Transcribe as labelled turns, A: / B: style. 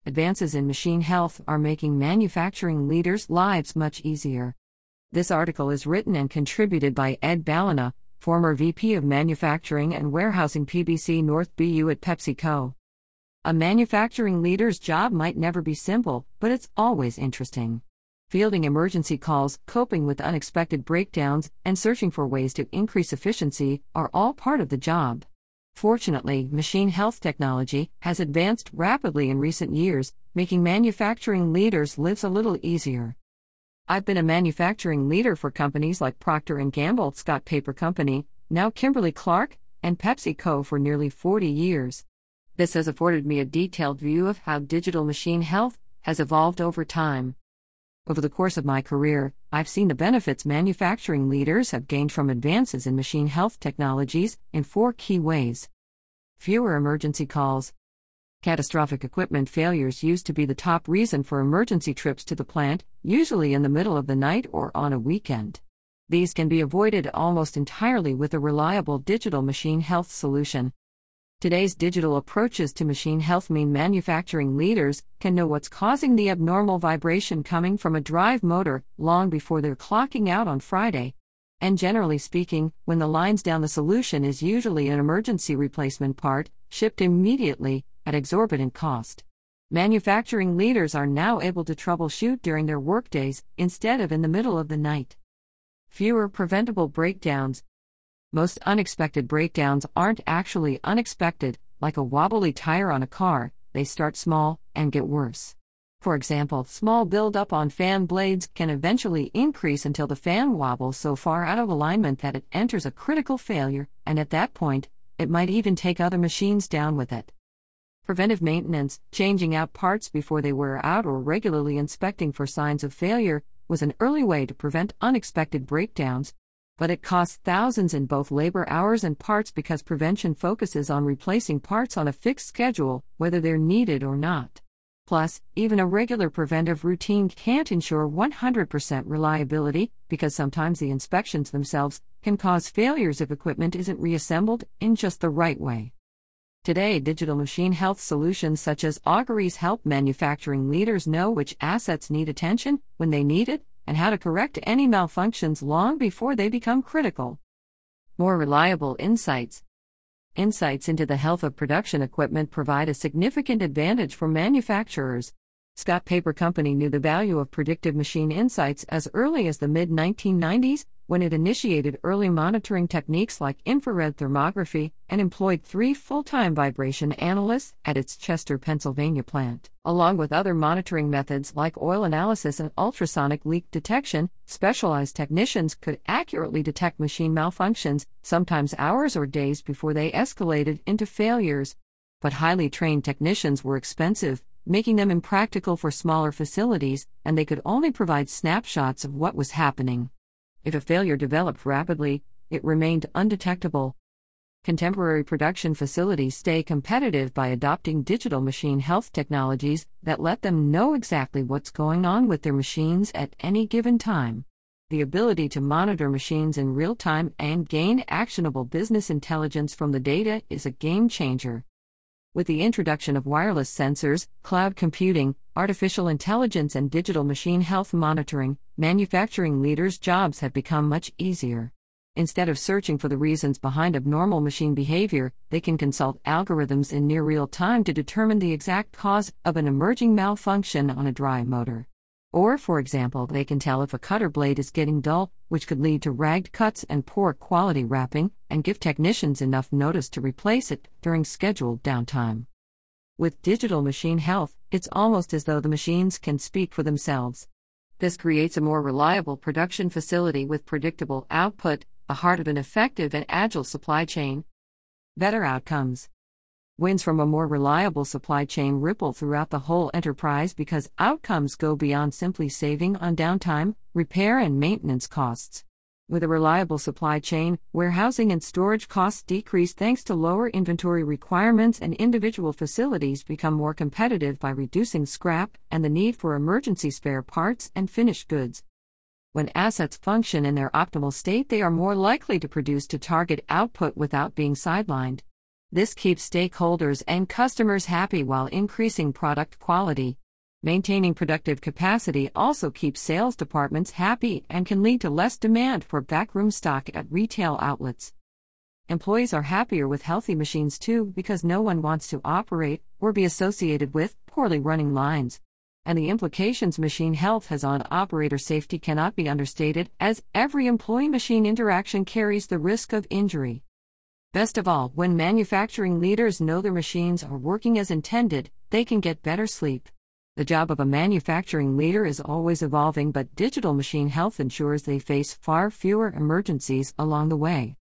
A: Advances in machine health are making manufacturing leaders' lives much easier. This article is written and contributed by Ed Ballina, former VP of Manufacturing and Warehousing PBC North BU at PepsiCo. A manufacturing leader's job might never be simple, but it's always interesting. Fielding emergency calls, coping with unexpected breakdowns, and searching for ways to increase efficiency are all part of the job. Fortunately, machine health technology has advanced rapidly in recent years, making manufacturing leaders' lives a little easier. I've been a manufacturing leader for companies like Procter & Gamble, Scott Paper Company, now Kimberly-Clark, and PepsiCo for nearly 40 years. This has afforded me a detailed view of how digital machine health has evolved over time. Over the course of my career, I've seen the benefits manufacturing leaders have gained from advances in machine health technologies in 4 key ways. Fewer emergency calls. Catastrophic equipment failures used to be the top reason for emergency trips to the plant, usually in the middle of the night or on a weekend. These can be avoided almost entirely with a reliable digital machine health solution. Today's digital approaches to machine health mean manufacturing leaders can know what's causing the abnormal vibration coming from a drive motor long before they're clocking out on Friday. And generally speaking, when the line's down, the solution is usually an emergency replacement part, shipped immediately, at exorbitant cost. Manufacturing leaders are now able to troubleshoot during their workdays, instead of in the middle of the night. Fewer preventable breakdowns. Most unexpected breakdowns aren't actually unexpected, like a wobbly tire on a car. They start small and get worse. For example, small buildup on fan blades can eventually increase until the fan wobbles so far out of alignment that it enters a critical failure, and at that point, it might even take other machines down with it. Preventive maintenance, changing out parts before they wear out or regularly inspecting for signs of failure, was an early way to prevent unexpected breakdowns. But it costs thousands in both labor hours and parts because prevention focuses on replacing parts on a fixed schedule, whether they're needed or not. Plus, even a regular preventive routine can't ensure 100% reliability, because sometimes the inspections themselves can cause failures if equipment isn't reassembled in just the right way. Today, digital machine health solutions such as Auguries help manufacturing leaders know which assets need attention, when they need it, and how to correct any malfunctions long before they become critical. More reliable insights. Insights into the health of production equipment provide a significant advantage for manufacturers. Scott Paper Company knew the value of predictive machine insights as early as the mid-1990s, when it initiated early monitoring techniques like infrared thermography and employed 3 full-time vibration analysts at its Chester, Pennsylvania plant. Along with other monitoring methods like oil analysis and ultrasonic leak detection, specialized technicians could accurately detect machine malfunctions, sometimes hours or days before they escalated into failures. But highly trained technicians were expensive, making them impractical for smaller facilities, and they could only provide snapshots of what was happening. If a failure developed rapidly, it remained undetectable. Contemporary production facilities stay competitive by adopting digital machine health technologies that let them know exactly what's going on with their machines at any given time. The ability to monitor machines in real time and gain actionable business intelligence from the data is a game changer. With the introduction of wireless sensors, cloud computing, artificial intelligence, and digital machine health monitoring, manufacturing leaders' jobs have become much easier. Instead of searching for the reasons behind abnormal machine behavior, they can consult algorithms in near real time to determine the exact cause of an emerging malfunction on a drive motor. Or, for example, they can tell if a cutter blade is getting dull, which could lead to ragged cuts and poor quality wrapping, and give technicians enough notice to replace it during scheduled downtime. With digital machine health, it's almost as though the machines can speak for themselves. This creates a more reliable production facility with predictable output, the heart of an effective and agile supply chain. Better outcomes. Wins from a more reliable supply chain ripple throughout the whole enterprise because outcomes go beyond simply saving on downtime, repair, and maintenance costs. With a reliable supply chain, warehousing and storage costs decrease thanks to lower inventory requirements, and individual facilities become more competitive by reducing scrap and the need for emergency spare parts and finished goods. When assets function in their optimal state, they are more likely to produce to target output without being sidelined. This keeps stakeholders and customers happy while increasing product quality. Maintaining productive capacity also keeps sales departments happy and can lead to less demand for backroom stock at retail outlets. Employees are happier with healthy machines too because no one wants to operate or be associated with poorly running lines. And the implications machine health has on operator safety cannot be understated, as every employee-machine interaction carries the risk of injury. Best of all, when manufacturing leaders know their machines are working as intended, they can get better sleep. The job of a manufacturing leader is always evolving, but digital machine health ensures they face far fewer emergencies along the way.